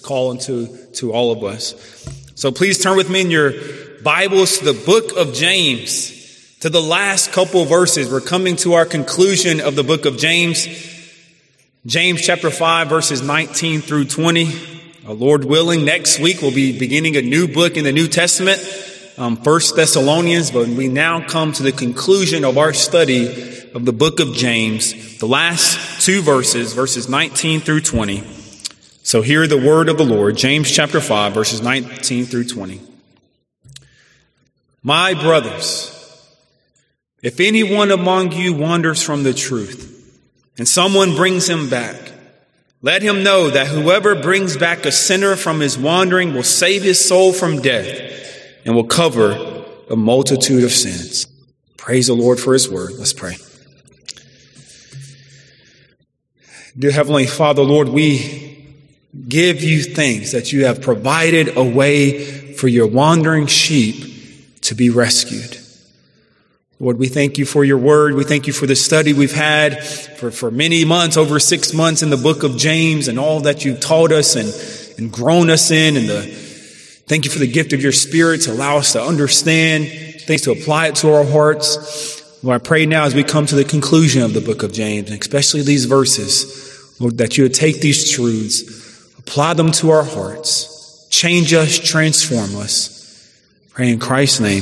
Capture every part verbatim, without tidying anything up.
call into to all of us. So please turn with me in your Bibles to the book of James, to the last couple of verses. We're coming to our conclusion of the book of James. James chapter five, verses nineteen through twenty. Uh, Lord willing, next week we'll be beginning a new book in the New Testament, um, First Thessalonians. But we now come to the conclusion of our study of the book of James, the last two verses, verses nineteen through twenty. So hear the word of the Lord, James chapter five, verses nineteen through twenty. My brothers, if anyone among you wanders from the truth, and someone brings him back, let him know that whoever brings back a sinner from his wandering will save his soul from death and will cover a multitude of sins. Praise the Lord for his word. Let's pray. Dear Heavenly Father, Lord, we give you thanks that you have provided a way for your wandering sheep to be rescued. Lord, we thank you for your word. We thank you for the study we've had for, for many months, over six months in the book of James, and all that you've taught us and, and grown us in. And the thank you for the gift of your Spirit to allow us to understand things, to apply it to our hearts. Lord, I pray now as we come to the conclusion of the book of James, and especially these verses, Lord, that you would take these truths, apply them to our hearts, change us, transform us. Pray in Christ's name.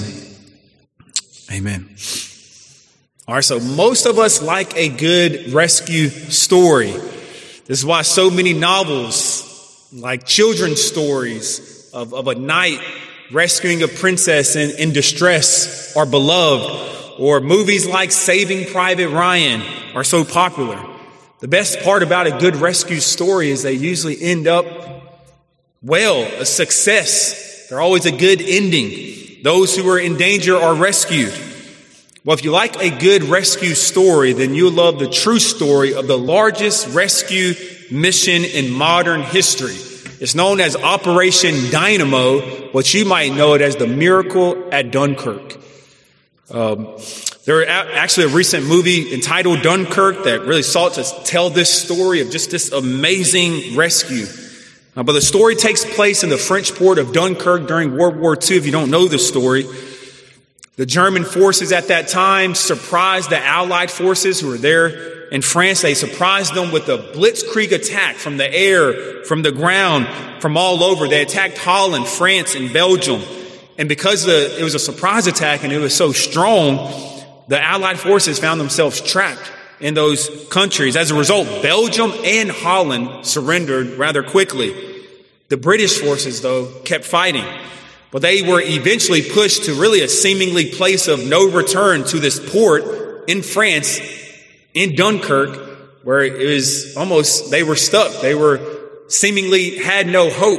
Amen. All right, so most of us like a good rescue story. This is why so many novels, like children's stories of, of a knight rescuing a princess in, in distress, are beloved, or movies like Saving Private Ryan are so popular. The best part about a good rescue story is they usually end up well, a success. They're always a good ending. Those who are in danger are rescued. Well, if you like a good rescue story, then you'll love the true story of the largest rescue mission in modern history. It's known as Operation Dynamo, but you might know it as the Miracle at Dunkirk. Um, there was actually a recent movie entitled Dunkirk that really sought to tell this story of just this amazing rescue. Uh, but the story takes place in the French port of Dunkirk during World War Two. If you don't know the story, the German forces at that time surprised the Allied forces who were there in France. They surprised them with a blitzkrieg attack from the air, from the ground, from all over. They attacked Holland, France, and Belgium. And because the, it was a surprise attack and it was so strong, the Allied forces found themselves trapped in those countries. As a result, Belgium and Holland surrendered rather quickly. The British forces, though, kept fighting. But they were eventually pushed to really a seemingly place of no return, to this port in France, in Dunkirk, where it was almost, they were stuck. They were seemingly had no hope.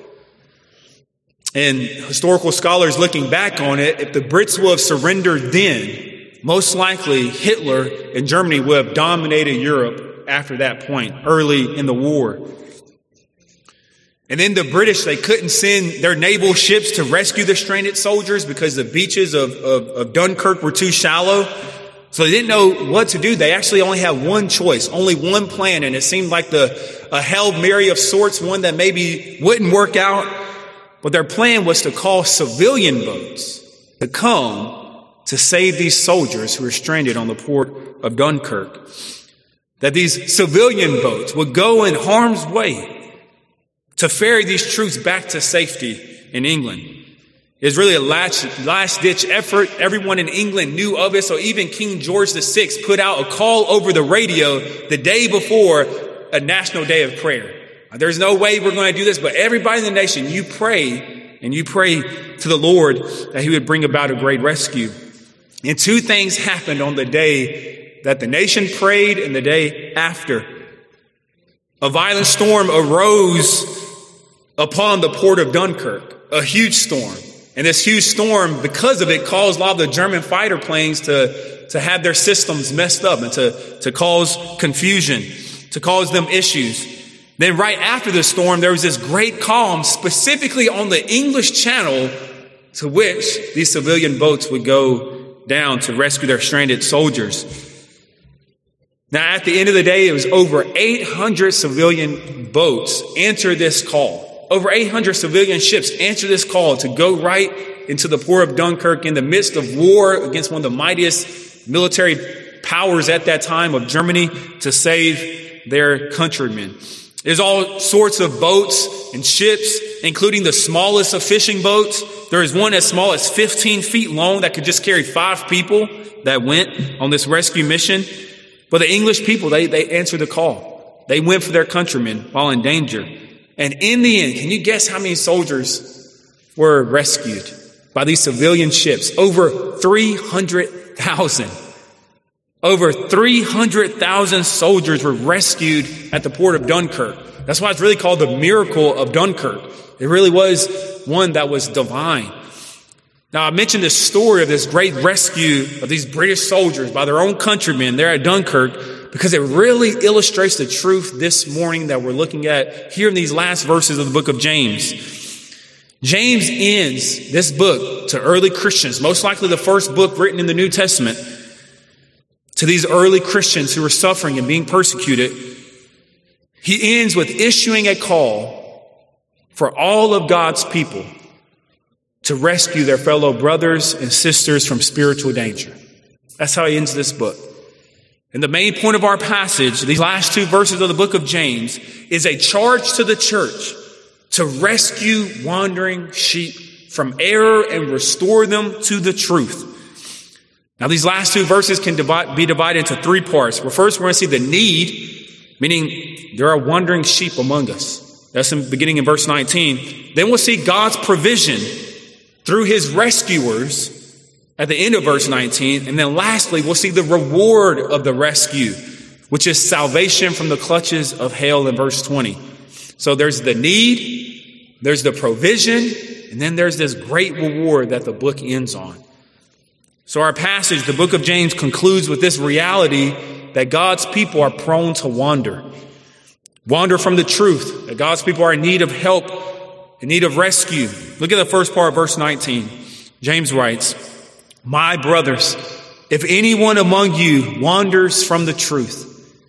And historical scholars looking back on it, if the Brits would have surrendered then, most likely Hitler and Germany would have dominated Europe after that point, early in the war. And then the British, they couldn't send their naval ships to rescue the stranded soldiers because the beaches of, of, of Dunkirk were too shallow. So they didn't know what to do. They actually only had one choice, only one plan. And it seemed like the a Hail Mary of sorts, one that maybe wouldn't work out. But their plan was to call civilian boats to come to save these soldiers who were stranded on the port of Dunkirk. That these civilian boats would go in harm's way to ferry these troops back to safety in England. It was really a last, last-ditch effort. Everyone in England knew of it, so even King George the Sixth put out a call over the radio the day before a national day of prayer. There's no way we're going to do this, but everybody in the nation, you pray, and you pray to the Lord that he would bring about a great rescue. And two things happened on the day that the nation prayed and the day after. A violent storm arose upon the port of Dunkirk, a huge storm. And this huge storm, because of it, caused a lot of the German fighter planes to, to have their systems messed up and to, to cause confusion, to cause them issues. Then right after the storm, there was this great calm, specifically on the English Channel, to which these civilian boats would go down to rescue their stranded soldiers. Now, at the end of the day, it was over eight hundred civilian boats answered this call. Over eight hundred civilian ships answered this call to go right into the port of Dunkirk in the midst of war against one of the mightiest military powers at that time of Germany to save their countrymen. There's all sorts of boats and ships, including the smallest of fishing boats. There is one as small as fifteen feet long that could just carry five people that went on this rescue mission. But the English people, they, they answered the call. They went for their countrymen while in danger. And in the end, can you guess how many soldiers were rescued by these civilian ships? Over three hundred thousand. Over three hundred thousand soldiers were rescued at the port of Dunkirk. That's why it's really called the miracle of Dunkirk. It really was one that was divine. Now, I mentioned this story of this great rescue of these British soldiers by their own countrymen there at Dunkirk because it really illustrates the truth this morning that we're looking at here in these last verses of the book of James. James ends this book to early Christians, most likely the first book written in the New Testament, to these early Christians who were suffering and being persecuted. He ends with issuing a call for all of God's people to rescue their fellow brothers and sisters from spiritual danger. That's how he ends this book. And the main point of our passage, these last two verses of the book of James, is a charge to the church to rescue wandering sheep from error and restore them to the truth. Now, these last two verses can divide, be divided into three parts. Well, first, we're going to see the need, meaning there are wandering sheep among us. That's in, beginning in verse nineteen. Then we'll see God's provision through his rescuers at the end of verse nineteen. And then lastly, we'll see the reward of the rescue, which is salvation from the clutches of hell in verse twenty. So there's the need, there's the provision, and then there's this great reward that the book ends on. So our passage, the book of James, concludes with this reality that God's people are prone to wander. Wander from the truth, that God's people are in need of help, in need of rescue. Look at the first part of verse nineteen. James writes, "My brothers, if anyone among you wanders from the truth."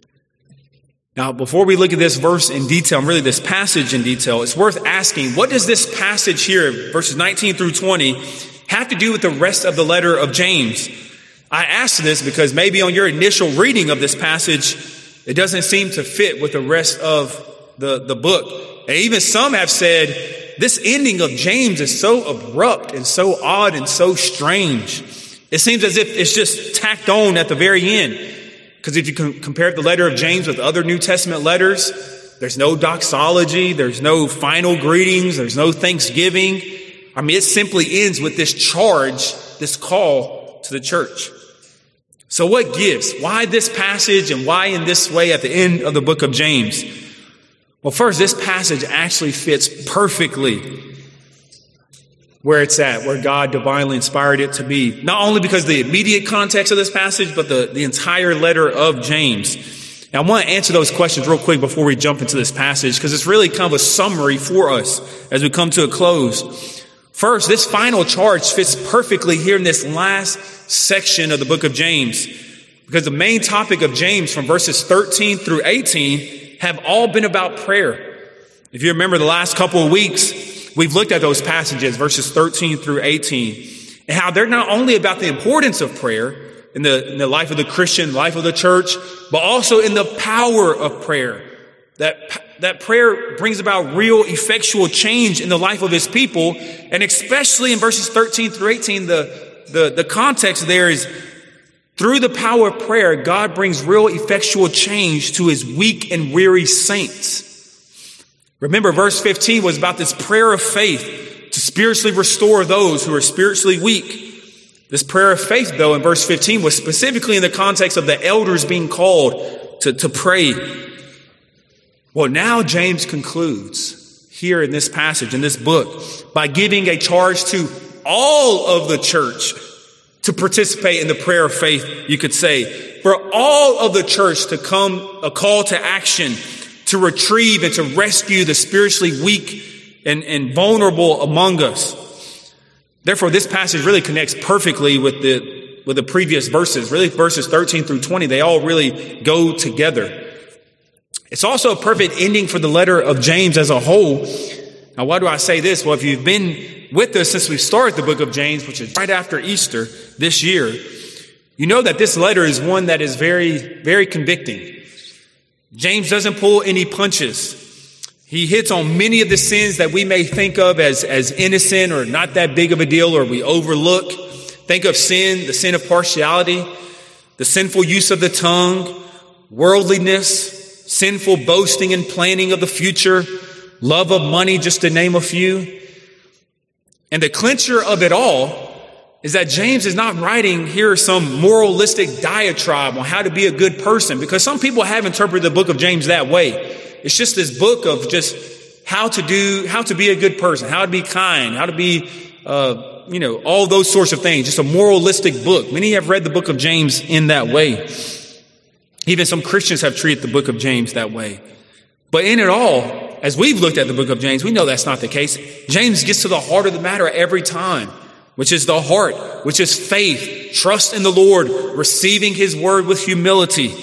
Now, before we look at this verse in detail, and really this passage in detail, it's worth asking, what does this passage here, verses nineteen through twenty, have to do with the rest of the letter of James? I ask this because maybe on your initial reading of this passage, it doesn't seem to fit with the rest of the, the book. And even some have said, this ending of James is so abrupt and so odd and so strange. It seems as if it's just tacked on at the very end. Because if you can compare the letter of James with other New Testament letters, there's no doxology, there's no final greetings, there's no thanksgiving. I mean, it simply ends with this charge, this call to the church. So what gives? Why this passage and why in this way at the end of the book of James? Well, first, this passage actually fits perfectly where it's at, where God divinely inspired it to be. Not only because of the immediate context of this passage, but the, the entire letter of James. Now, I want to answer those questions real quick before we jump into this passage, because it's really kind of a summary for us as we come to a close. First, this final charge fits perfectly here in this last section of the book of James, because the main topic of James from verses thirteen through eighteen have all been about prayer. If you remember the last couple of weeks, we've looked at those passages, verses thirteen through eighteen, and how they're not only about the importance of prayer in the, in the life of the Christian, life of the church, but also in the power of prayer. That, that prayer brings about real effectual change in the life of his people. And especially in verses thirteen through eighteen, the, the, the context there is through the power of prayer, God brings real effectual change to his weak and weary saints. Remember, verse fifteen was about this prayer of faith to spiritually restore those who are spiritually weak. This prayer of faith, though, in verse fifteen was specifically in the context of the elders being called to, to pray. Well, now James concludes here in this passage, in this book, by giving a charge to all of the church to participate in the prayer of faith, you could say. For all of the church to come, a call to action, to retrieve and to rescue the spiritually weak and, and vulnerable among us. Therefore, this passage really connects perfectly with the, with the previous verses. Really, verses thirteen through twenty, they all really go together. It's also a perfect ending for the letter of James as a whole, Now, why do I say this? Well, if you've been with us since we started the book of James, which is right after Easter this year, you know that this letter is one that is very, very convicting. James doesn't pull any punches. He hits on many of the sins that we may think of as, as innocent or not that big of a deal, or we overlook. Think of sin, the sin of partiality, the sinful use of the tongue, worldliness, sinful boasting and planning of the future, love of money, just to name a few. And the clincher of it all is that James is not writing here some moralistic diatribe on how to be a good person, because some people have interpreted the book of James that way. It's just this book of just how to do, how to be a good person, how to be kind, how to be, uh, you know, all those sorts of things. Just a moralistic book. Many have read the book of James in that way. Even some Christians have treated the book of James that way. But in it all, as we've looked at the book of James, we know that's not the case. James gets to the heart of the matter every time, which is the heart, which is faith, trust in the Lord, receiving his word with humility.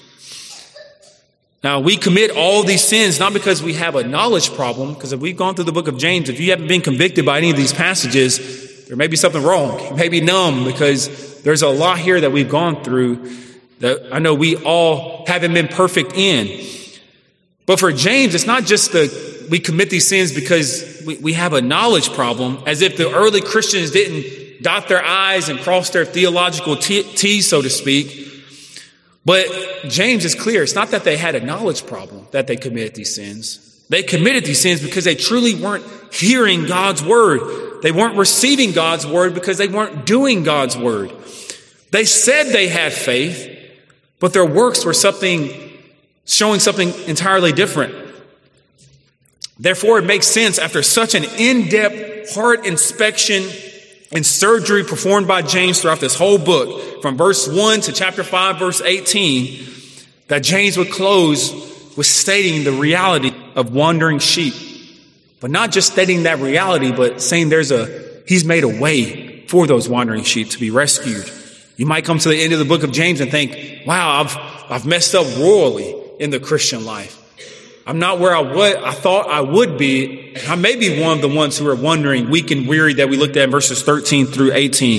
Now, we commit all these sins not because we have a knowledge problem, because if we've gone through the book of James, if you haven't been convicted by any of these passages, there may be something wrong. You may be numb, because there's a lot here that we've gone through that I know we all haven't been perfect in. But for James, it's not just the we commit these sins because we, we have a knowledge problem, as if the early Christians didn't dot their I's and cross their theological t- T's, so to speak. But James is clear. It's not that they had a knowledge problem that they committed these sins. They committed these sins because they truly weren't hearing God's word. They weren't receiving God's word because they weren't doing God's word. They said they had faith, but their works were something, showing something entirely different. Therefore, it makes sense, after such an in-depth heart inspection and surgery performed by James throughout this whole book, from verse one to chapter five, verse eighteen, that James would close with stating the reality of wandering sheep. But not just stating that reality, but saying there's a, he's made a way for those wandering sheep to be rescued. You might come to the end of the book of James and think, wow, I've, I've messed up royally in the Christian life. I'm not where I would, I thought I would be. I may be one of the ones who are wondering, weak and weary, that we looked at in verses thirteen through eighteen.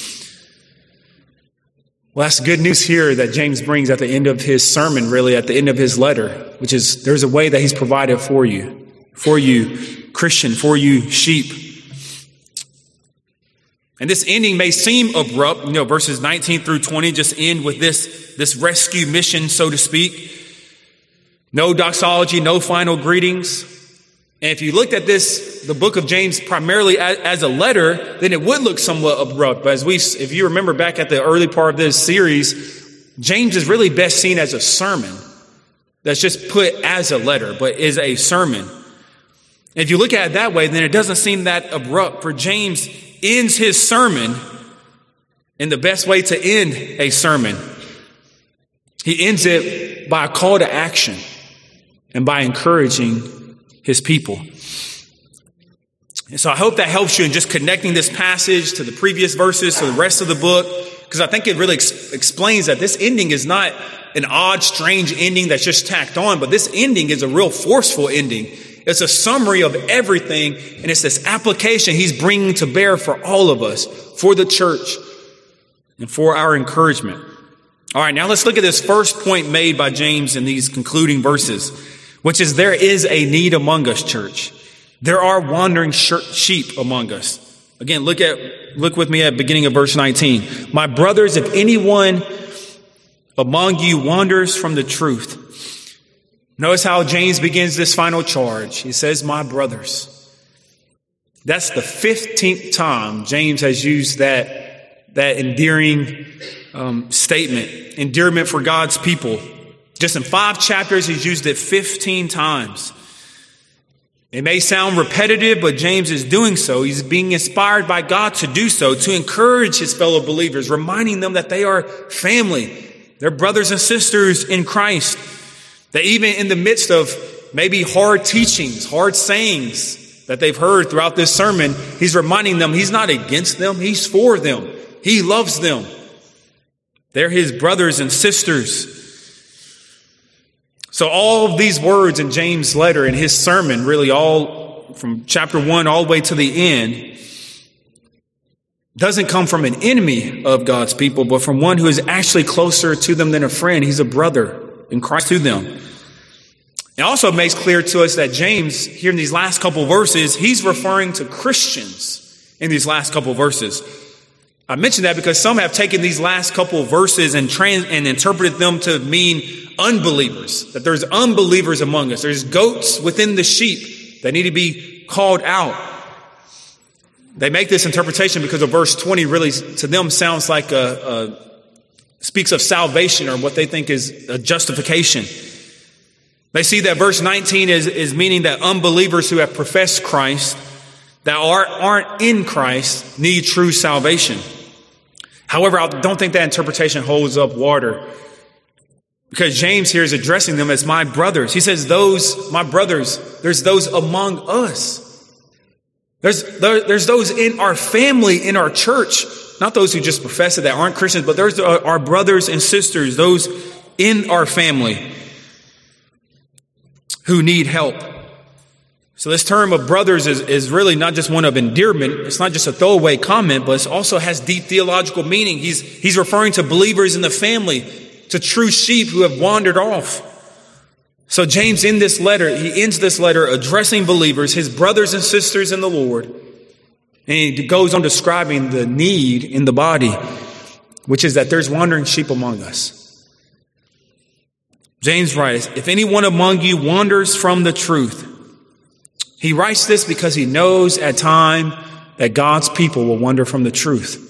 Well, that's good news here that James brings at the end of his sermon, really at the end of his letter, which is there's a way that he's provided for you, for you Christian, for you sheep. And this ending may seem abrupt. You know, verses nineteen through twenty just end with this, this rescue mission, so to speak. No doxology, no final greetings. And if you looked at this, the book of James primarily as, as a letter, then it would look somewhat abrupt. But as we, if you remember back at the early part of this series, James is really best seen as a sermon that's just put as a letter, but is a sermon. And if you look at it that way, then it doesn't seem that abrupt. For James ends his sermon in the best way to end a sermon. He ends it by a call to action and by encouraging his people. And so I hope that helps you in just connecting this passage to the previous verses, to the rest of the book, because I think it really ex- explains that this ending is not an odd, strange ending that's just tacked on, but this ending is a real forceful ending. It's a summary of everything, and it's this application he's bringing to bear for all of us, for the church, and for our encouragement. All right, now let's look at this first point made by James in these concluding verses, which is there is a need among us, church. There are wandering sheep among us. Again, look at look with me at the beginning of verse nineteen. My brothers, if anyone among you wanders from the truth. Notice how James begins this final charge. He says, my brothers. That's the fifteenth time James has used that, that endearing um, statement, endearment for God's people. Just in five chapters, he's used it fifteen times. It may sound repetitive, but James is doing so. He's being inspired by God to do so, to encourage his fellow believers, reminding them that they are family. They're brothers and sisters in Christ. That even in the midst of maybe hard teachings, hard sayings that they've heard throughout this sermon, he's reminding them he's not against them. He's for them. He loves them. They're his brothers and sisters. So all of these words in James' letter, in his sermon, really all from chapter one all the way to the end doesn't come from an enemy of God's people, but from one who is actually closer to them than a friend. He's a brother in Christ to them. It also makes clear to us that James, here in these last couple verses, he's referring to Christians in these last couple verses. I mention that because some have taken these last couple verses and trans- and interpreted them to mean unbelievers, that there's unbelievers among us. There's goats within the sheep that need to be called out. They make this interpretation because of verse twenty really to them sounds like a, a speaks of salvation or what they think is a justification. They see that verse nineteen is, is meaning that unbelievers who have professed Christ, that are, aren't in Christ, need true salvation. However, I don't think that interpretation holds up water, because James here is addressing them as my brothers. He says, those, my brothers, there's those among us. There's, there, there's those in our family, in our church, not those who just profess it that aren't Christians, but there's our, our brothers and sisters, those in our family who need help. So this term of brothers is, is really not just one of endearment. It's not just a throwaway comment, but it also has deep theological meaning. He's, he's referring to believers in the family, to true sheep who have wandered off. So James, in this letter, he ends this letter addressing believers, his brothers and sisters in the Lord. And he goes on describing the need in the body, which is that there's wandering sheep among us. James writes, if anyone among you wanders from the truth, he writes this because he knows at time that God's people will wander from the truth.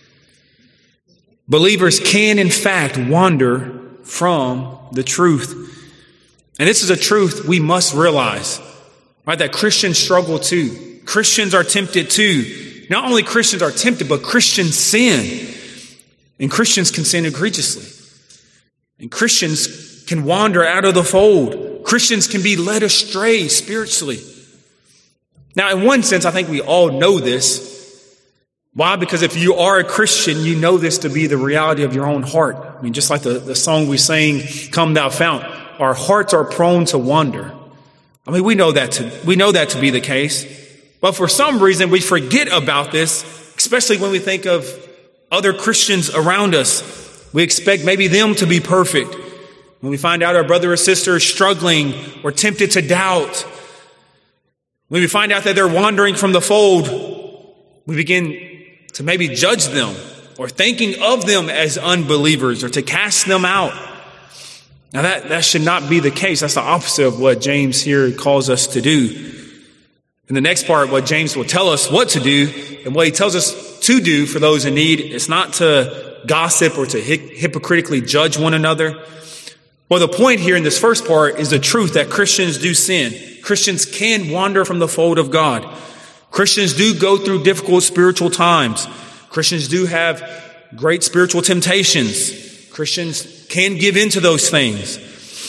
Believers can, in fact, wander from the truth. And this is a truth we must realize, right? That Christians struggle too. Christians are tempted too. Not only Christians are tempted, but Christians sin. And Christians can sin egregiously. And Christians can wander out of the fold. Christians can be led astray spiritually. Now, in one sense, I think we all know this. Why? Because if you are a Christian, you know this to be the reality of your own heart. I mean, just like the, the song we sang, Come Thou Fount, our hearts are prone to wander. I mean, we know that to, we know that to be the case. But for some reason, we forget about this, especially when we think of other Christians around us. We expect maybe them to be perfect. When we find out our brother or sister is struggling or tempted to doubt, when we find out that they're wandering from the fold, we begin to maybe judge them or thinking of them as unbelievers or to cast them out. Now that, that should not be the case. That's the opposite of what James here calls us to do. In the next part, what James will tell us what to do and what he tells us to do for those in need, it's not to gossip or to hypocritically judge one another. Well, the point here in this first part is the truth that Christians do sin. Christians can wander from the fold of God. Christians do go through difficult spiritual times. Christians do have great spiritual temptations. Christians can give in to those things.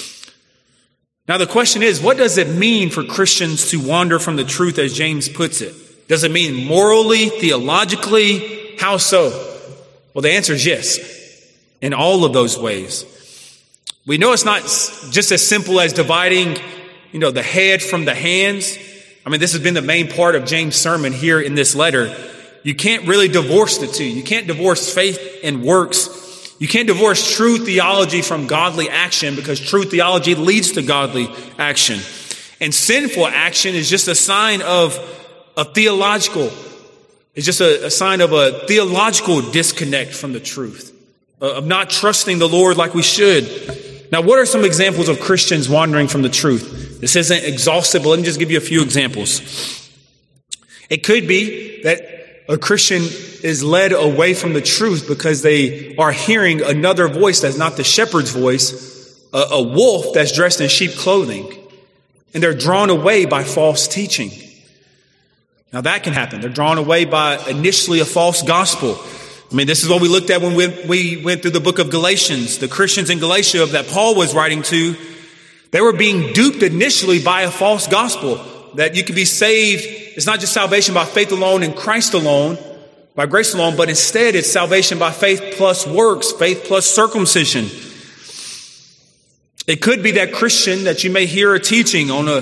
Now, the question is, what does it mean for Christians to wander from the truth, as James puts it? Does it mean morally, theologically? How so? Well, the answer is yes, in all of those ways. We know it's not just as simple as dividing, you know, the head from the hands. I mean, this has been the main part of James' sermon here in this letter. You can't really divorce the two. You can't divorce faith and works. You can't divorce true theology from godly action, because true theology leads to godly action. And sinful action is just a sign of a theological, it's just a, a sign of a theological disconnect from the truth, of not trusting the Lord like we should. Now, what are some examples of Christians wandering from the truth? This isn't exhaustive, but let me just give you a few examples. It could be that a Christian is led away from the truth because they are hearing another voice that's not the shepherd's voice, a, a wolf that's dressed in sheep clothing, and they're drawn away by false teaching. Now, that can happen. They're drawn away by initially a false gospel. I mean, this is what we looked at when we, we went through the book of Galatians. The Christians in Galatia that Paul was writing to, they were being duped initially by a false gospel, that you can be saved. It's not just salvation by faith alone in Christ alone, by grace alone, but instead it's salvation by faith plus works, faith plus circumcision. It could be that Christian that you may hear a teaching on a,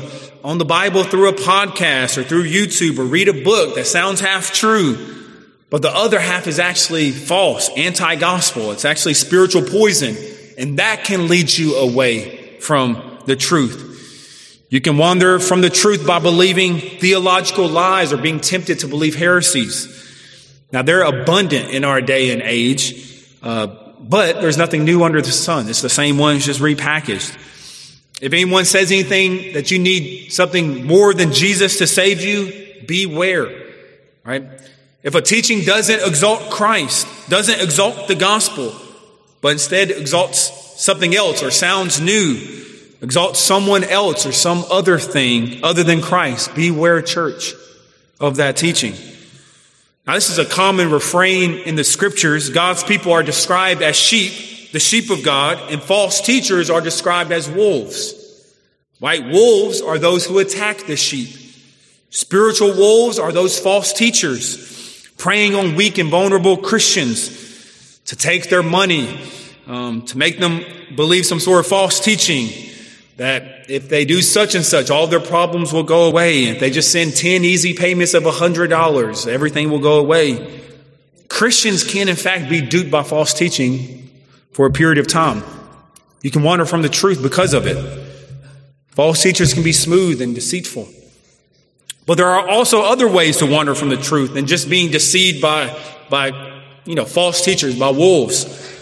on the Bible through a podcast or through YouTube or read a book that sounds half true, but the other half is actually false, anti-gospel. It's actually spiritual poison, and that can lead you away from the truth. You can wander from the truth by believing theological lies or being tempted to believe heresies. Now, they're abundant in our day and age, uh, but there's nothing new under the sun. It's the same ones, just repackaged. If anyone says anything that you need something more than Jesus to save you, beware, right? If a teaching doesn't exalt Christ, doesn't exalt the gospel, but instead exalts something else or sounds new, exalts someone else or some other thing other than Christ, beware, church, of that teaching. Now, this is a common refrain in the scriptures. God's people are described as sheep, the sheep of God, and false teachers are described as wolves. White wolves are those who attack the sheep. Spiritual wolves are those false teachers preying on weak and vulnerable Christians to take their money, um, to make them believe some sort of false teaching that if they do such and such, all their problems will go away. If they just send ten easy payments of one hundred dollars, everything will go away. Christians can, in fact, be duped by false teaching for a period of time. You can wander from the truth because of it. False teachers can be smooth and deceitful. But there are also other ways to wander from the truth than just being deceived by, by you know, false teachers, by wolves.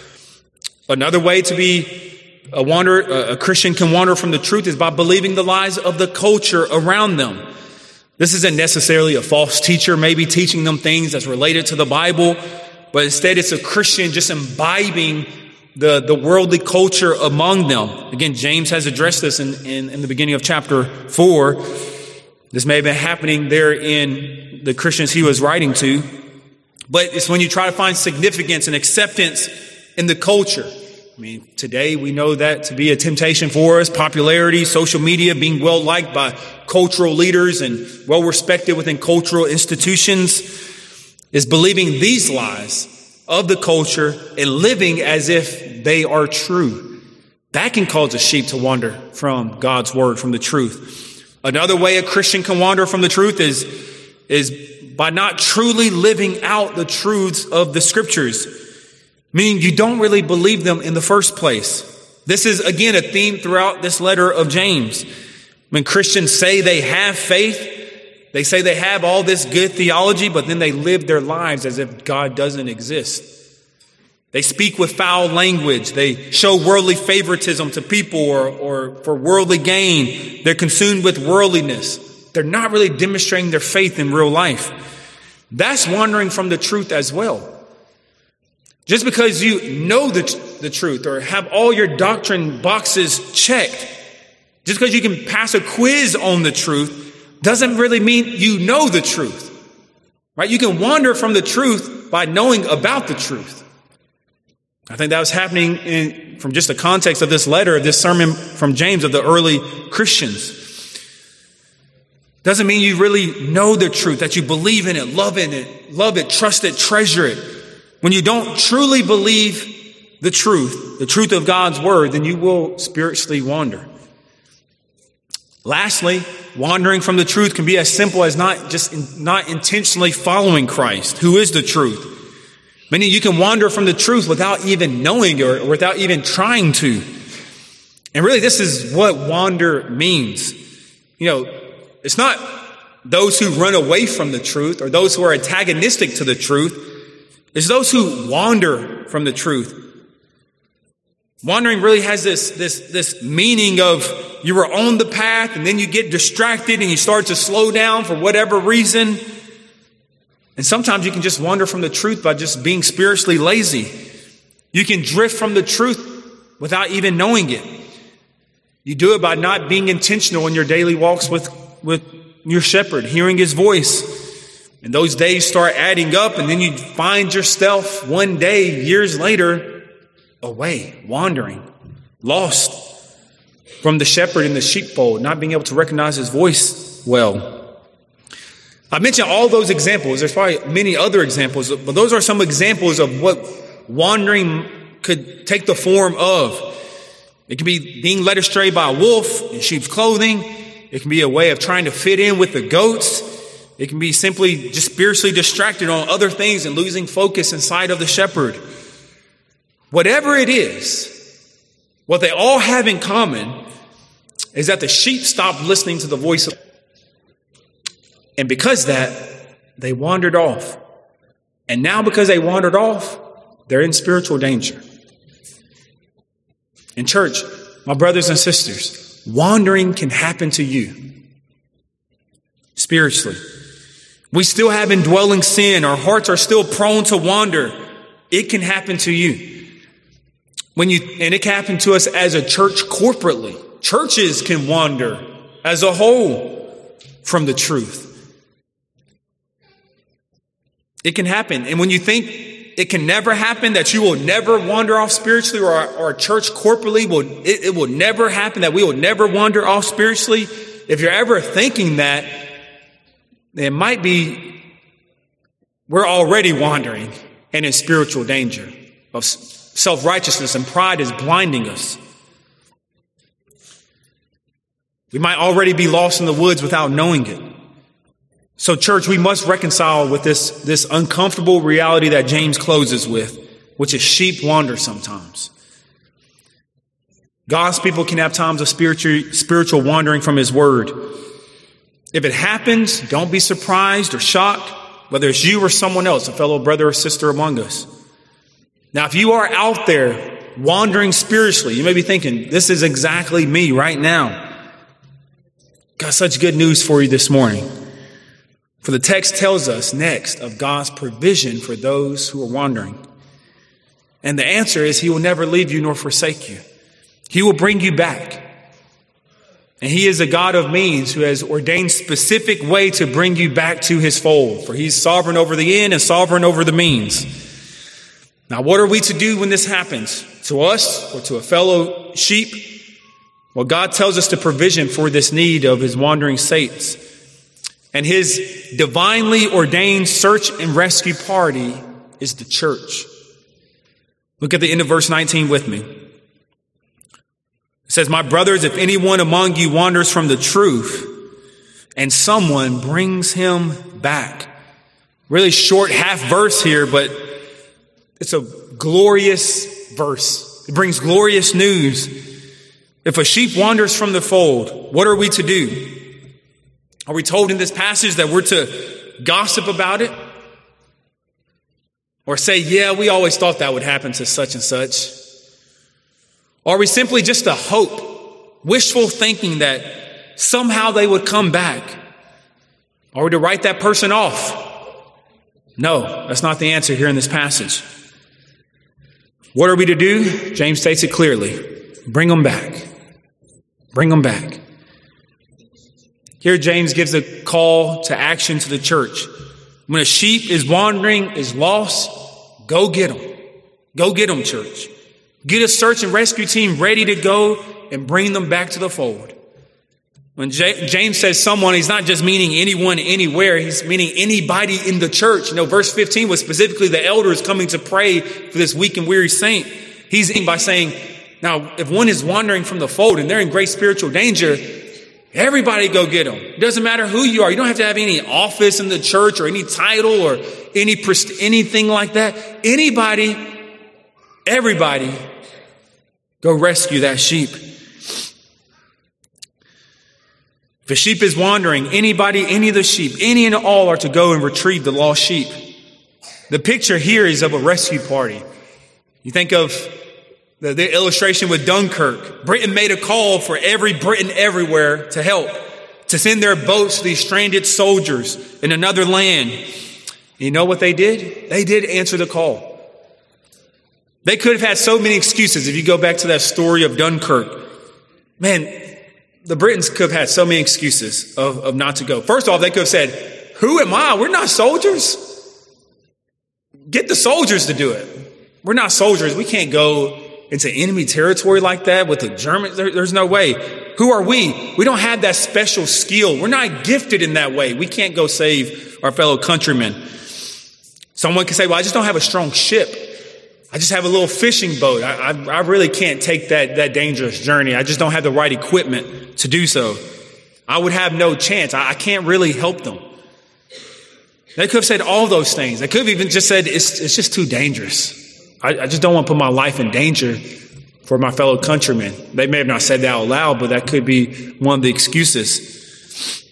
Another way to be A wander, a Christian can wander from the truth is by believing the lies of the culture around them. This isn't necessarily a false teacher, maybe teaching them things that's related to the Bible, but instead it's a Christian just imbibing the, the worldly culture among them. Again, James has addressed this in, in, in the beginning of chapter four. This may have been happening there in the Christians he was writing to, but it's when you try to find significance and acceptance in the culture. I mean, today we know that to be a temptation for us. Popularity, social media, being well-liked by cultural leaders and well-respected within cultural institutions is believing these lies of the culture and living as if they are true. That can cause a sheep to wander from God's word, from the truth. Another way a Christian can wander from the truth is, is by not truly living out the truths of the scriptures. Meaning you don't really believe them in the first place. This is, again, a theme throughout this letter of James. When Christians say they have faith, they say they have all this good theology, but then they live their lives as if God doesn't exist. They speak with foul language. They show worldly favoritism to people or, or for worldly gain. They're consumed with worldliness. They're not really demonstrating their faith in real life. That's wandering from the truth as well. Just because you know the, the truth or have all your doctrine boxes checked, just because you can pass a quiz on the truth, doesn't really mean you know the truth, right? You can wander from the truth by knowing about the truth. I think that was happening in, from just the context of this letter, of this sermon from James of the early Christians. Doesn't mean you really know the truth, that you believe in it, love in it, love it, trust it, treasure it. When you don't truly believe the truth, the truth of God's word, then you will spiritually wander. Lastly, wandering from the truth can be as simple as not just not intentionally following Christ, who is the truth. Meaning you can wander from the truth without even knowing or, or without even trying to. And really, this is what wander means. You know, it's not those who run away from the truth or those who are antagonistic to the truth. It's those who wander from the truth. Wandering really has this, this, this meaning of you were on the path and then you get distracted and you start to slow down for whatever reason. And sometimes you can just wander from the truth by just being spiritually lazy. You can drift from the truth without even knowing it. You do it by not being intentional in your daily walks with, with your shepherd, hearing his voice. And those days start adding up, and then you find yourself one day, years later, away, wandering, lost from the shepherd in the sheepfold, not being able to recognize his voice well. I mentioned all those examples. There's probably many other examples, but those are some examples of what wandering could take the form of. It could be being led astray by a wolf in sheep's clothing. It can be a way of trying to fit in with the goats. It can be simply just spiritually distracted on other things and losing focus inside of the shepherd. Whatever it is, what they all have in common is that the sheep stopped listening to the voice of, and because of that, they wandered off. And now because they wandered off, they're in spiritual danger. In church, my brothers and sisters, wandering can happen to you spiritually. We still have indwelling sin. Our hearts are still prone to wander. It can happen to you. When you, and it can happen to us as a church corporately. Churches can wander as a whole from the truth. It can happen. And when you think it can never happen, that you will never wander off spiritually, or our, our church corporately will, it, it will never happen, that we will never wander off spiritually. If you're ever thinking that, it might be we're already wandering and in spiritual danger of self-righteousness, and pride is blinding us. We might already be lost in the woods without knowing it. So, church, we must reconcile with this, this uncomfortable reality that James closes with, which is sheep wander sometimes. God's people can have times of spiritual, spiritual wandering from his word. If it happens, don't be surprised or shocked, whether it's you or someone else, a fellow brother or sister among us. Now, if you are out there wandering spiritually, you may be thinking, this is exactly me right now. Got such good news for you this morning. For the text tells us next of God's provision for those who are wandering. And the answer is he will never leave you nor forsake you. He will bring you back. And he is a God of means who has ordained specific way to bring you back to his fold. For he's sovereign over the end and sovereign over the means. Now, what are we to do when this happens? To us or to a fellow sheep? Well, God tells us the provision for this need of his wandering saints. And his divinely ordained search and rescue party is the church. Look at the end of verse nineteen with me. It says, my brothers, if anyone among you wanders from the truth and someone brings him back. Really short half verse here, but it's a glorious verse. It brings glorious news. If a sheep wanders from the fold, what are we to do? Are we told in this passage that we're to gossip about it? Or say, yeah, we always thought that would happen to such and such? Or are we simply just a hope, wishful thinking that somehow they would come back? Are we to write that person off? No, that's not the answer here in this passage. What are we to do? James states it clearly. Bring them back. Bring them back. Here, James gives a call to action to the church. When a sheep is wandering, is lost, go get them. Go get them, church. Get a search and rescue team ready to go and bring them back to the fold. When J- James says someone, he's not just meaning anyone, anywhere. He's meaning anybody in the church. You know, verse fifteen was specifically the elders coming to pray for this weak and weary saint. He's in by saying, now, if one is wandering from the fold and they're in great spiritual danger, everybody go get them. It doesn't matter who you are. You don't have to have any office in the church or any title or any prest- anything like that. Anybody, everybody, go rescue that sheep. If a sheep is wandering, anybody, any of the sheep, any and all are to go and retrieve the lost sheep. The picture here is of a rescue party. You think of The, the illustration with Dunkirk. Britain made a call for every Briton everywhere to help, to send their boats to these stranded soldiers in another land. You know what they did? They did answer the call. They could have had so many excuses. If you go back to that story of Dunkirk, man, the Britons could have had so many excuses of, of not to go. First off, they could have said, who am I? We're not soldiers. Get the soldiers to do it. We're not soldiers. We can't go into enemy territory like that with the Germans. There, there's no way. Who are we? We don't have that special skill. We're not gifted in that way. We can't go save our fellow countrymen. Someone can say, well, I just don't have a strong ship. I just have a little fishing boat. I, I, I really can't take that, that dangerous journey. I just don't have the right equipment to do so. I would have no chance. I can't really help them. They could have said all those things. They could have even just said, it's, it's just too dangerous. I, I just don't want to put my life in danger for my fellow countrymen. They may have not said that out loud, but that could be one of the excuses.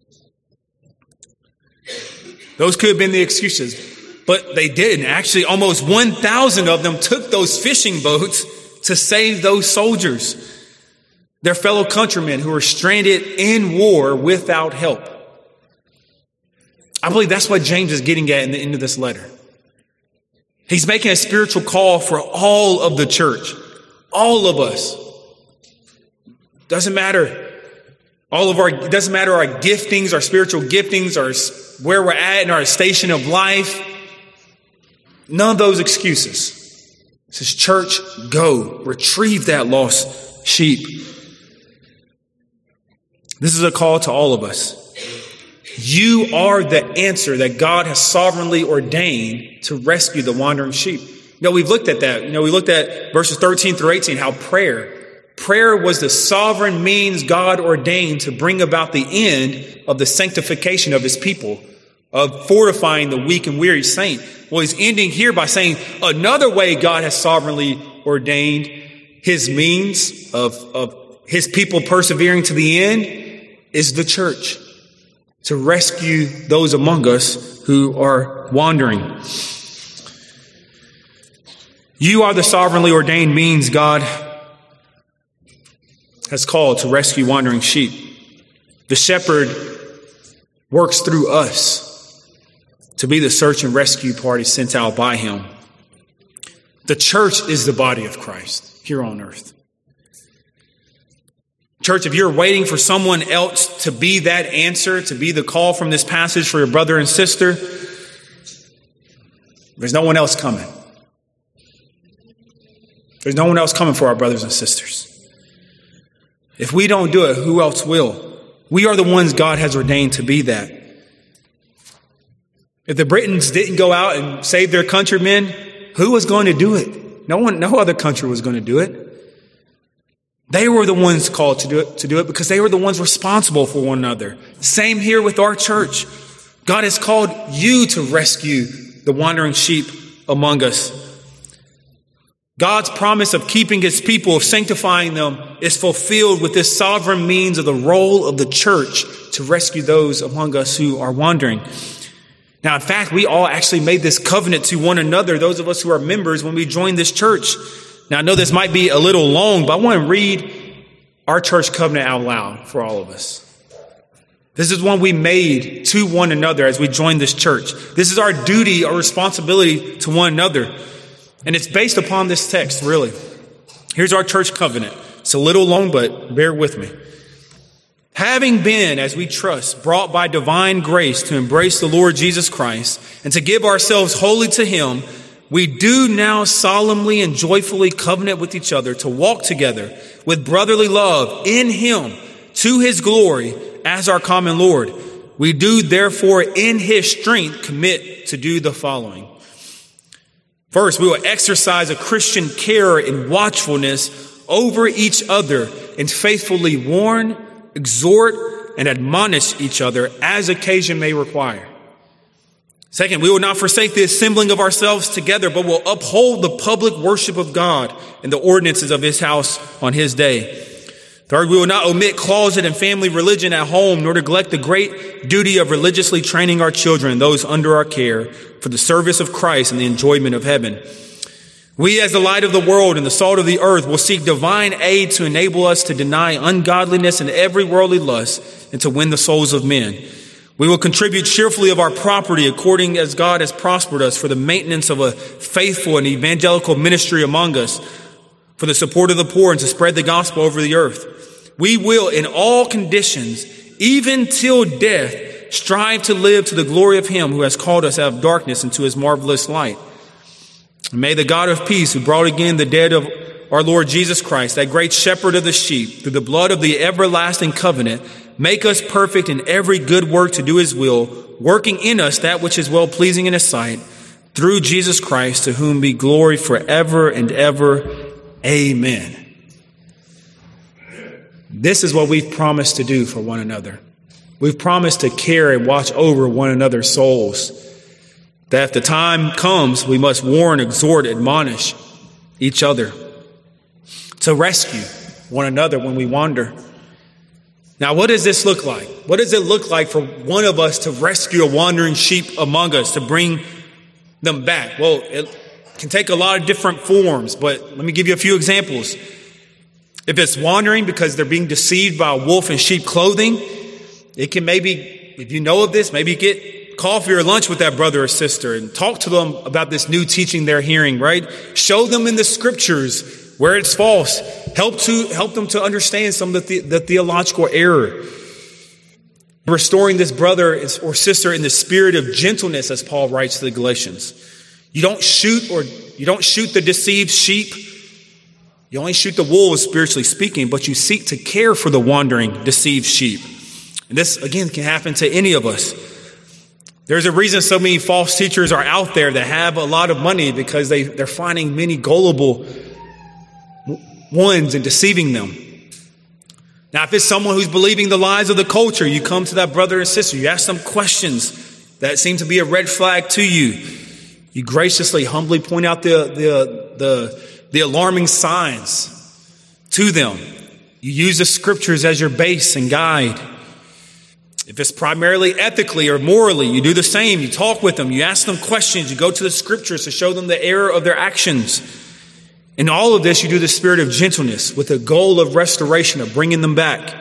Those could have been the excuses, but they didn't. Actually, almost one thousand of them took those fishing boats to save those soldiers, their fellow countrymen who were stranded in war without help. I believe that's what James is getting at in the end of this letter. He's making a spiritual call for all of the church, all of us. Doesn't matter. All of our, it doesn't matter our giftings, our spiritual giftings, our where we're at in our station of life. None of those excuses. It says, church, go, retrieve that lost sheep. This is a call to all of us. You are the answer that God has sovereignly ordained to rescue the wandering sheep. You know, we've looked at that. You know, we looked at verses thirteen through eighteen, how prayer, prayer was the sovereign means God ordained to bring about the end of the sanctification of his people, of fortifying the weak and weary saint. Well, he's ending here by saying another way God has sovereignly ordained his means of, of his people persevering to the end is the church, to rescue those among us who are wandering. You are the sovereignly ordained means God has called to rescue wandering sheep. The shepherd works through us to be the search and rescue party sent out by him. The church is the body of Christ here on earth. Church, if you're waiting for someone else to be that answer, to be the call from this passage for your brother and sister, there's no one else coming. There's no one else coming for our brothers and sisters. If we don't do it, who else will? We are the ones God has ordained to be that. If the Britons didn't go out and save their countrymen, who was going to do it? No one, no other country was going to do it. They were the ones called to do it, to do it because they were the ones responsible for one another. Same here with our church. God has called you to rescue the wandering sheep among us. God's promise of keeping his people, of sanctifying them, is fulfilled with this sovereign means of the role of the church to rescue those among us who are wandering. Now, in fact, we all actually made this covenant to one another, those of us who are members, when we joined this church. Now, I know this might be a little long, but I want to read our church covenant out loud for all of us. This is one we made to one another as we joined this church. This is our duty, our responsibility to one another. And it's based upon this text, really. Here's our church covenant. It's a little long, but bear with me. Having been, as we trust, brought by divine grace to embrace the Lord Jesus Christ and to give ourselves wholly to him, we do now solemnly and joyfully covenant with each other to walk together with brotherly love in him to his glory as our common Lord. We do therefore in his strength commit to do the following. First, we will exercise a Christian care and watchfulness over each other and faithfully warn, exhort, and admonish each other as occasion may require. Second, we will not forsake the assembling of ourselves together, but will uphold the public worship of God and the ordinances of his house on his day. Third, we will not omit closet and family religion at home, nor neglect the great duty of religiously training our children, those under our care, for the service of Christ and the enjoyment of heaven. We, as the light of the world and the salt of the earth, will seek divine aid to enable us to deny ungodliness and every worldly lust and to win the souls of men. We will contribute cheerfully of our property according as God has prospered us for the maintenance of a faithful and evangelical ministry among us, for the support of the poor and to spread the gospel over the earth. We will in all conditions, even till death, strive to live to the glory of him who has called us out of darkness into his marvelous light. And may the God of peace, who brought again the dead of our Lord Jesus Christ, that great shepherd of the sheep, through the blood of the everlasting covenant, make us perfect in every good work to do his will, working in us that which is well-pleasing in his sight, through Jesus Christ, to whom be glory forever and ever. Amen. This is what we've promised to do for one another. We've promised to care and watch over one another's souls. That if the time comes, we must warn, exhort, admonish each other to rescue one another when we wander. Now, what does this look like? What does it look like for one of us to rescue a wandering sheep among us, to bring them back? Well, it can take a lot of different forms, but let me give you a few examples. If it's wandering because they're being deceived by a wolf in sheep clothing, it can maybe, if you know of this, maybe get coffee or lunch with that brother or sister and talk to them about this new teaching they're hearing, right? Show them in the scriptures where it's false. Help to help them to understand some of the, the theological error. Restoring this brother or sister in the spirit of gentleness, as Paul writes to the Galatians. You don't shoot or you don't shoot the deceived sheep. You only shoot the wolves, spiritually speaking, but you seek to care for the wandering, deceived sheep. And this, again, can happen to any of us. There's a reason so many false teachers are out there that have a lot of money, because they, they're finding many gullible ones and deceiving them. Now, if it's someone who's believing the lies of the culture, you come to that brother or sister, you ask them questions that seem to be a red flag to you. You graciously, humbly point out the, the, the, the alarming signs to them. You use the scriptures as your base and guide. If it's primarily ethically or morally, you do the same. You talk with them. You ask them questions. You go to the scriptures to show them the error of their actions. In all of this, you do the spirit of gentleness with the goal of restoration, of bringing them back.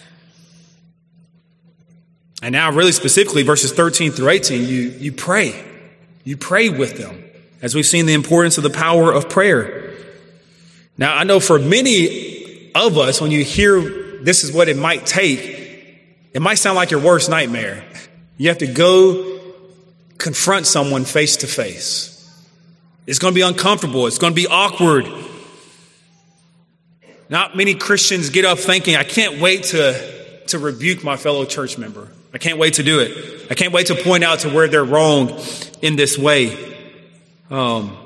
And now, really specifically, verses thirteen through eighteen, you, you pray. You pray with them, as we've seen the importance of the power of prayer. Now, I know for many of us, when you hear this is what it might take, it might sound like your worst nightmare. You have to go confront someone face to face. It's going to be uncomfortable. It's going to be awkward. Not many Christians get up thinking, I can't wait to, to rebuke my fellow church member. I can't wait to do it. I can't wait to point out to where they're wrong in this way. Um,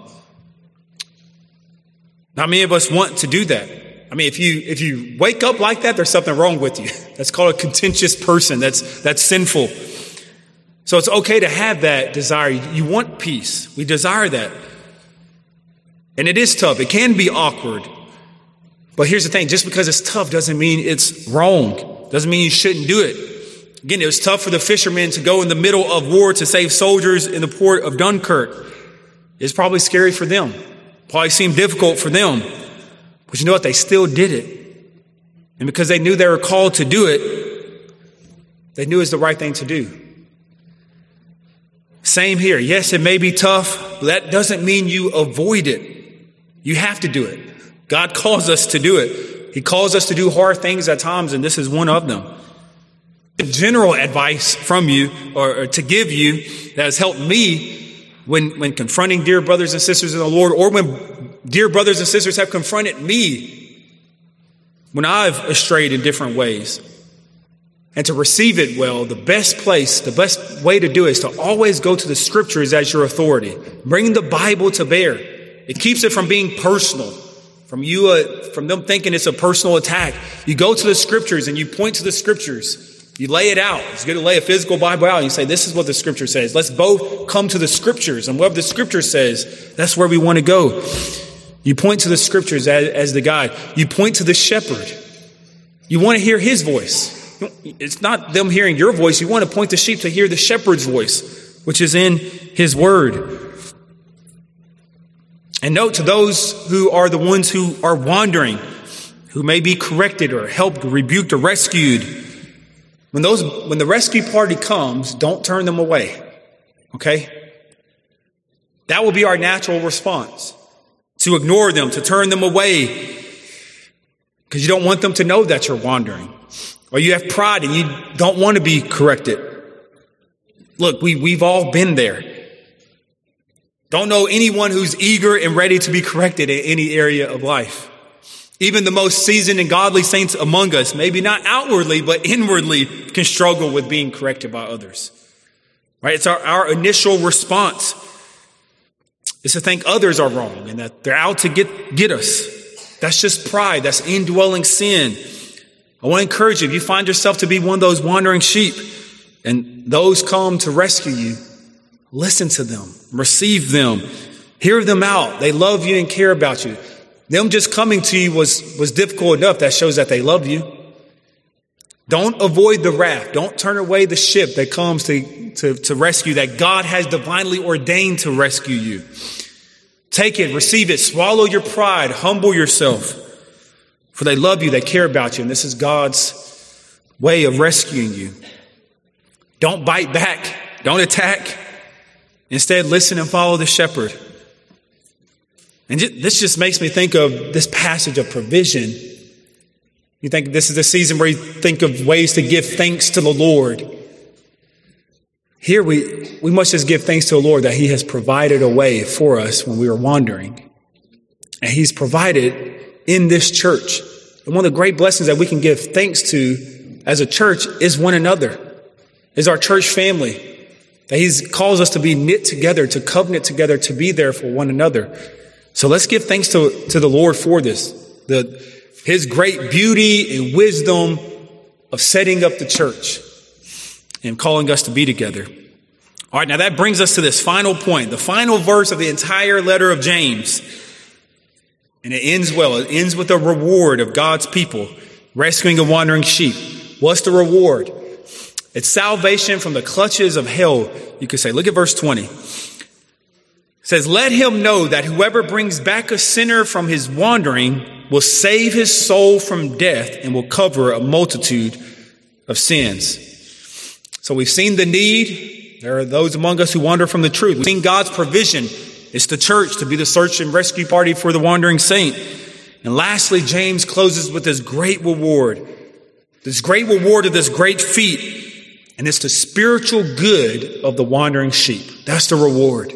not many of us want to do that. I mean, if you if you wake up like that, there's something wrong with you. That's called a contentious person. That's that's sinful. So it's okay to have that desire. You want peace. We desire that. And it is tough. It can be awkward. But here's the thing. Just because it's tough doesn't mean it's wrong. Doesn't mean you shouldn't do it. Again, it was tough for the fishermen to go in the middle of war to save soldiers in the port of Dunkirk. It's probably scary for them. Probably seemed difficult for them. But you know what? They still did it. And because they knew they were called to do it, they knew it's the right thing to do. Same here. Yes, it may be tough, but that doesn't mean you avoid it. You have to do it. God calls us to do it. He calls us to do hard things at times, and this is one of them. General advice from you, or, or to give you, that has helped me when, when confronting dear brothers and sisters in the Lord, or when dear brothers and sisters have confronted me when I've strayed in different ways. And to receive it well, the best place, the best way to do it is to always go to the scriptures as your authority. Bring the Bible to bear. It keeps it from being personal, from you, uh, from them thinking it's a personal attack. You go to the scriptures and you point to the scriptures. You lay it out. It's good to lay a physical Bible out. And you say, this is what the scripture says. Let's both come to the scriptures. And whatever the scripture says, that's where we want to go. You point to the scriptures as, as the guide. You point to the shepherd. You want to hear his voice. It's not them hearing your voice. You want to point the sheep to hear the shepherd's voice, which is in his word. And note to those who are the ones who are wandering, who may be corrected or helped, rebuked, or rescued. When those, when the rescue party comes, don't turn them away. Okay? That will be our natural response. To ignore them, to turn them away. Because you don't want them to know that you're wandering. Or you have pride and you don't want to be corrected. Look, we, we've all been there. Don't know anyone who's eager and ready to be corrected in any area of life. Even the most seasoned and godly saints among us, maybe not outwardly, but inwardly, can struggle with being corrected by others. Right? It's our, our initial response is to think others are wrong and that they're out to get, get us. That's just pride. That's indwelling sin. I want to encourage you, if you find yourself to be one of those wandering sheep and those come to rescue you, listen to them, receive them, hear them out. They love you and care about you. Them just coming to you was, was difficult enough. That shows that they love you. Don't avoid the raft. Don't turn away the ship that comes to, to, to rescue, that God has divinely ordained to rescue you. Take it, receive it, swallow your pride, humble yourself. For they love you, they care about you, and this is God's way of rescuing you. Don't bite back. Don't attack. Instead, listen and follow the shepherd. And this just makes me think of this passage of provision. You think this is the season where you think of ways to give thanks to the Lord. Here we, we must just give thanks to the Lord that he has provided a way for us when we were wandering. And he's provided in this church. And one of the great blessings that we can give thanks to as a church is one another, is our church family. That he's calls us to be knit together, to covenant together, to be there for one another. So let's give thanks to, to the Lord for this. The, his great beauty and wisdom of setting up the church and calling us to be together. All right, now that brings us to this final point, the final verse of the entire letter of James. And it ends well. It ends with a reward of God's people rescuing a wandering sheep. What's the reward? It's salvation from the clutches of hell. You could say, look at verse twenty. It says, let him know that whoever brings back a sinner from his wandering will save his soul from death and will cover a multitude of sins. So we've seen the need. There are those among us who wander from the truth. We've seen God's provision. It's the church to be the search and rescue party for the wandering saint. And lastly, James closes with this great reward. This great reward of this great feat. And it's the spiritual good of the wandering sheep. That's the reward.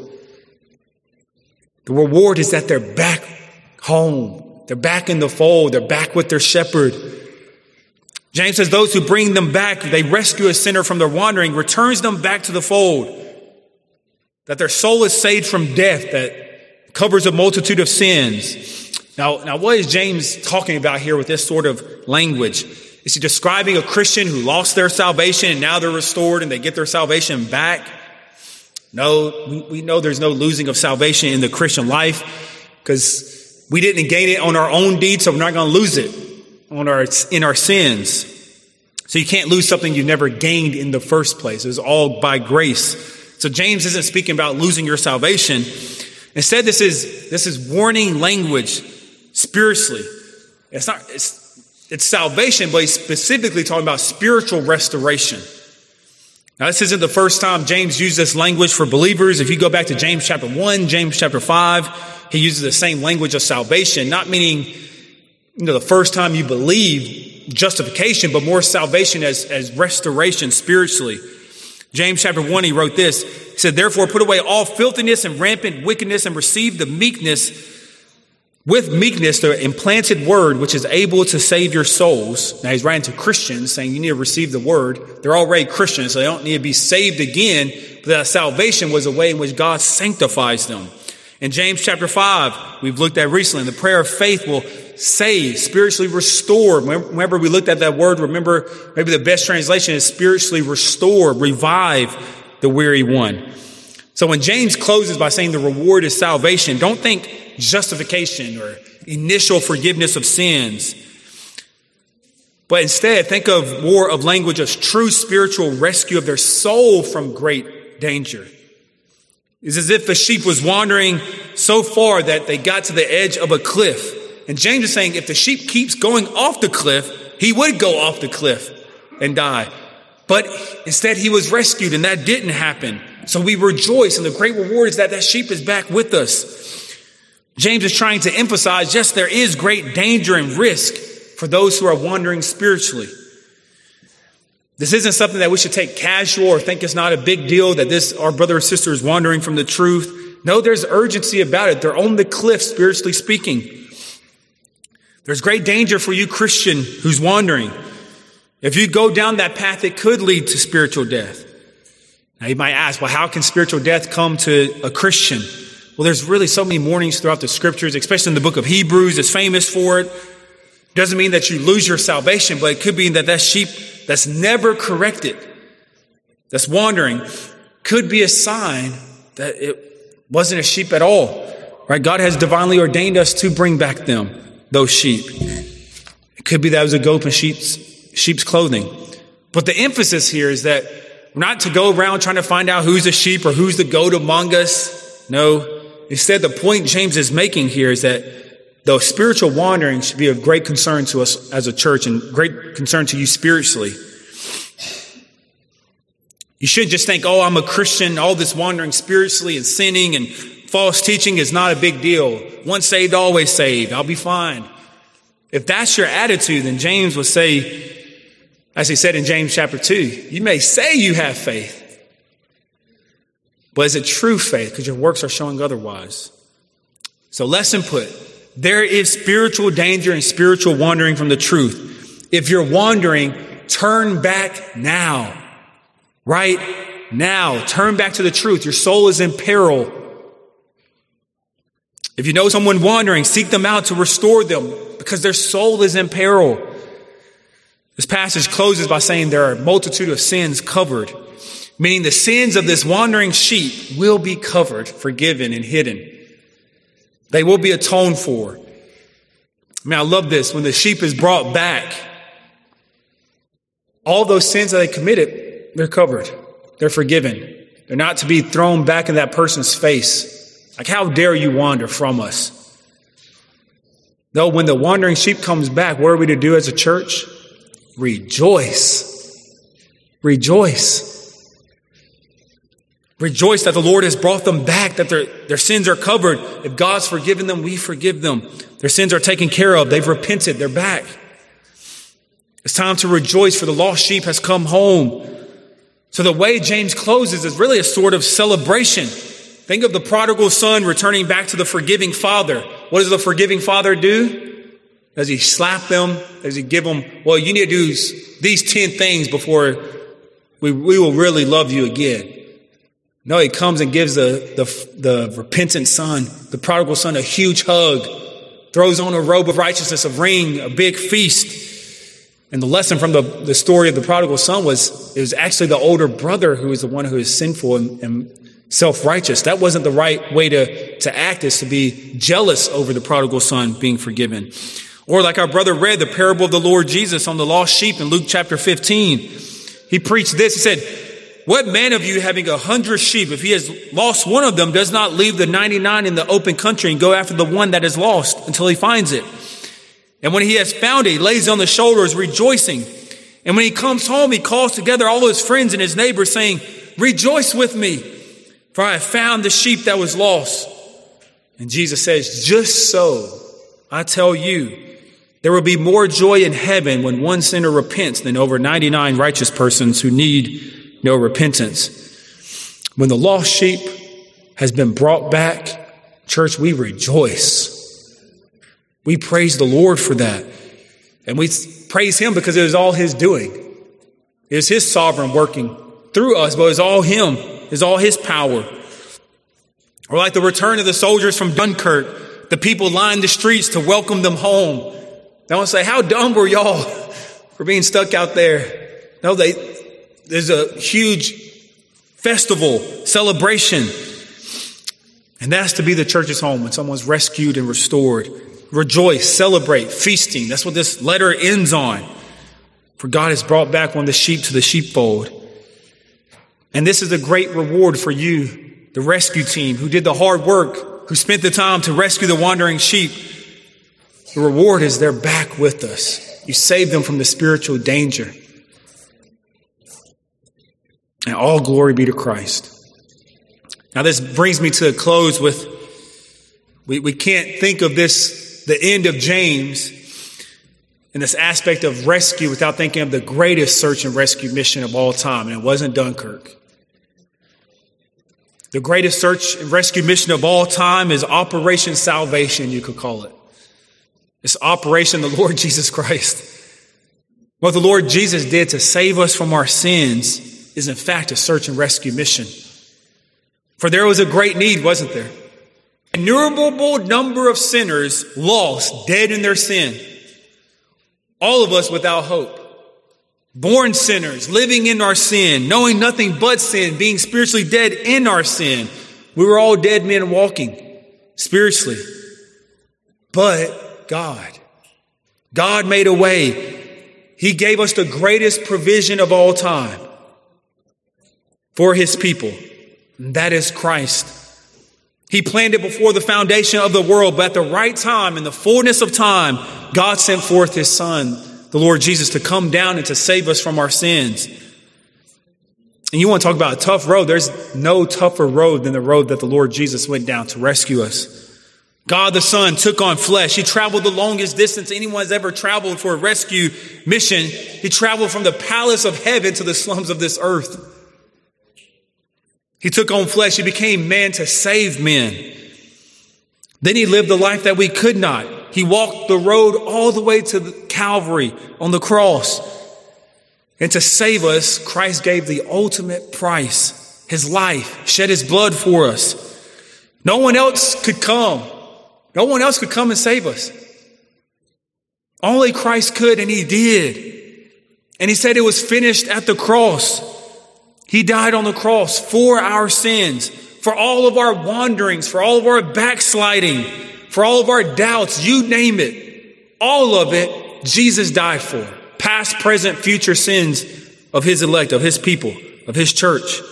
The reward is that they're back home. They're back in the fold. They're back with their shepherd. James says those who bring them back, they rescue a sinner from their wandering, returns them back to the fold. That their soul is saved from death, that covers a multitude of sins. Now, now, what is James talking about here with this sort of language? Is he describing a Christian who lost their salvation and now they're restored and they get their salvation back? No, we, we know there's no losing of salvation in the Christian life because we didn't gain it on our own deeds, so we're not going to lose it on our in our sins. So you can't lose something you've never gained in the first place. It was all by grace. So James isn't speaking about losing your salvation. Instead, this is this is warning language spiritually. It's not it's, it's salvation, but he's specifically talking about spiritual restoration. Now, this isn't the first time James used this language for believers. If you go back to James chapter one, James chapter five, he uses the same language of salvation, not meaning, you know, the first time you believe justification, but more salvation as, as restoration spiritually. James chapter one, he wrote this. He said, therefore, put away all filthiness and rampant wickedness and receive the meekness, with meekness, the implanted word, which is able to save your souls. Now, he's writing to Christians saying you need to receive the word. They're already Christians, so they don't need to be saved again. But that salvation was a way in which God sanctifies them. In James chapter five, we've looked at recently, the prayer of faith will save, spiritually restore. Remember, we looked at that word. Remember, maybe the best translation is spiritually restore, revive the weary one. So when James closes by saying the reward is salvation, don't think justification or initial forgiveness of sins. But instead, think of more of language of true spiritual rescue of their soul from great danger. It's as if a sheep was wandering so far that they got to the edge of a cliff. And James is saying if the sheep keeps going off the cliff, he would go off the cliff and die. But instead he was rescued and that didn't happen. So we rejoice, and the great reward is that that sheep is back with us. James is trying to emphasize, yes, there is great danger and risk for those who are wandering spiritually. This isn't something that we should take casual or think it's not a big deal that this, our brother or sister is wandering from the truth. No, there's urgency about it. They're on the cliff, spiritually speaking. There's great danger for you, Christian, who's wandering. If you go down that path, it could lead to spiritual death. Now you might ask, well, how can spiritual death come to a Christian? Well, there's really so many warnings throughout the scriptures, especially in the book of Hebrews. It's famous for it. Doesn't mean that you lose your salvation, but it could be that that sheep that's never corrected, that's wandering, could be a sign that it wasn't a sheep at all. Right? God has divinely ordained us to bring back them, those sheep. It could be that it was a goat in sheep's, sheep's clothing. But the emphasis here is that we're not to go around trying to find out who's a sheep or who's the goat among us. No. Instead, the point James is making here is that the spiritual wandering should be of great concern to us as a church and great concern to you spiritually. You shouldn't just think, oh, I'm a Christian. All this wandering spiritually and sinning and false teaching is not a big deal. Once saved, always saved. I'll be fine. If that's your attitude, then James will say, as he said in James chapter two, you may say you have faith, but is it true faith? Because your works are showing otherwise. So lesson put, there is spiritual danger and spiritual wandering from the truth. If you're wandering, turn back now. Right now. Turn back to the truth. Your soul is in peril. If you know someone wandering, seek them out to restore them because their soul is in peril. This passage closes by saying there are a multitude of sins covered, meaning the sins of this wandering sheep will be covered, forgiven, and hidden. They will be atoned for. I mean, I love this. When the sheep is brought back, all those sins that they committed, they're covered. They're forgiven. They're not to be thrown back in that person's face. Like, how dare you wander from us? No, when the wandering sheep comes back, what are we to do as a church? Rejoice. Rejoice. Rejoice that the Lord has brought them back, that their, their sins are covered. If God's forgiven them, we forgive them. Their sins are taken care of. They've repented. They're back. It's time to rejoice, for the lost sheep has come home. So the way James closes is really a sort of celebration. Think of the prodigal son returning back to the forgiving father. What does the forgiving father do? Does he slap them? Does he give them, well, you need to do these ten things before we, we will really love you again? No, he comes and gives the, the, the repentant son, the prodigal son, a huge hug, throws on a robe of righteousness, a ring, a big feast. And the lesson from the, the story of the prodigal son was, it was actually the older brother who was the one who is sinful and, and self-righteous. That wasn't the right way to, to act, is to be jealous over the prodigal son being forgiven. Or like our brother read, the parable of the Lord Jesus on the lost sheep in Luke chapter fifteen. He preached this. He said, what man of you having a hundred sheep, if he has lost one of them, does not leave the ninety-nine in the open country and go after the one that is lost until he finds it? And when he has found it, he lays it on the shoulders, rejoicing. And when he comes home, he calls together all his friends and his neighbors, saying, rejoice with me, for I have found the sheep that was lost. And Jesus says, just so, I tell you, there will be more joy in heaven when one sinner repents than over ninety-nine righteous persons who need no repentance. When the lost sheep has been brought back, church, we rejoice. We praise the Lord for that. And we praise him because it is all his doing. It is his sovereign working through us, but it's all him. It's all his power. Or like the return of the soldiers from Dunkirk, the people lined the streets to welcome them home. They don't say, how dumb were y'all for being stuck out there? No, they, there's a huge festival, celebration. And that's to be the church's home when someone's rescued and restored. Rejoice, celebrate, feasting. That's what this letter ends on. For God has brought back one of the sheep to the sheepfold. And this is a great reward for you, the rescue team who did the hard work, who spent the time to rescue the wandering sheep. The reward is they're back with us. You saved them from the spiritual danger. And all glory be to Christ. Now this brings me to a close with, we, we can't think of this, the end of James, in this aspect of rescue without thinking of the greatest search and rescue mission of all time. And it wasn't Dunkirk. The greatest search and rescue mission of all time is Operation Salvation, you could call it. It's Operation the Lord Jesus Christ. What the Lord Jesus did to save us from our sins is in fact a search and rescue mission. For there was a great need, wasn't there? An innumerable number of sinners lost, dead in their sin. All of us without hope. Born sinners, living in our sin, knowing nothing but sin, being spiritually dead in our sin. We were all dead men walking spiritually. But God, God made a way. He gave us the greatest provision of all time for his people. And that is Christ. He planned it before the foundation of the world, but at the right time, in the fullness of time, God sent forth his son, the Lord Jesus, to come down and to save us from our sins. And you want to talk about a tough road? There's no tougher road than the road that the Lord Jesus went down to rescue us. God the Son took on flesh. He traveled the longest distance anyone's ever traveled for a rescue mission. He traveled from the palace of heaven to the slums of this earth. He took on flesh. He became man to save men. Then he lived the life that we could not. He walked the road all the way to the Calvary on the cross. And to save us, Christ gave the ultimate price, his life, shed his blood for us. No one else could come. No one else could come and save us. Only Christ could, and he did. And he said it was finished at the cross. He died on the cross for our sins, for all of our wanderings, for all of our backsliding, for all of our doubts, you name it. All of it, Jesus died for. Past, present, future sins of his elect, of his people, of his church.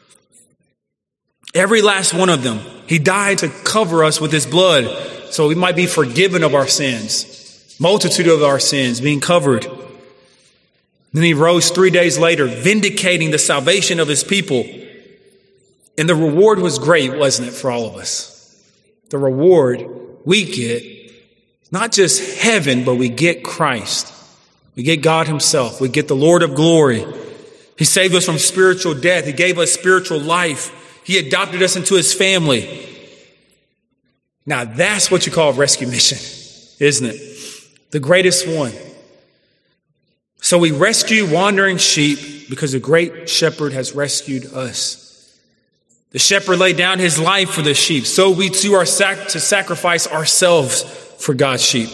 Every last one of them. He died to cover us with his blood so we might be forgiven of our sins. Multitude of our sins being covered. Then he rose three days later, vindicating the salvation of his people. And the reward was great, wasn't it, for all of us? The reward we get, not just heaven, but we get Christ. We get God himself. We get the Lord of glory. He saved us from spiritual death. He gave us spiritual life. He adopted us into his family. Now that's what you call a rescue mission, isn't it? The greatest one. So we rescue wandering sheep because the great shepherd has rescued us. The shepherd laid down his life for the sheep. So we too are sac- to sacrifice ourselves for God's sheep.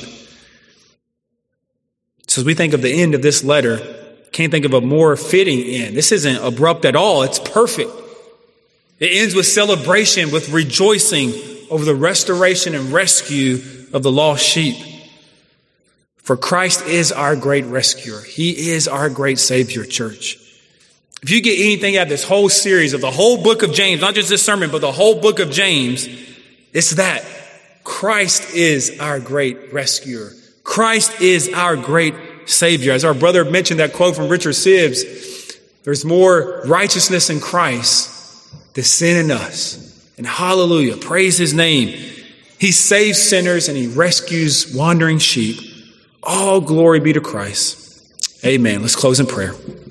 So as we think of the end of this letter, can't think of a more fitting end. This isn't abrupt at all. It's perfect. It ends with celebration, with rejoicing over the restoration and rescue of the lost sheep. For Christ is our great rescuer. He is our great Savior, church. If you get anything out of this whole series of the whole book of James, not just this sermon, but the whole book of James, it's that Christ is our great rescuer. Christ is our great Savior. As our brother mentioned that quote from Richard Sibbs, there's more righteousness in Christ than sin in us. And hallelujah, praise his name. He saves sinners and he rescues wandering sheep. All glory be to Christ. Amen. Let's close in prayer.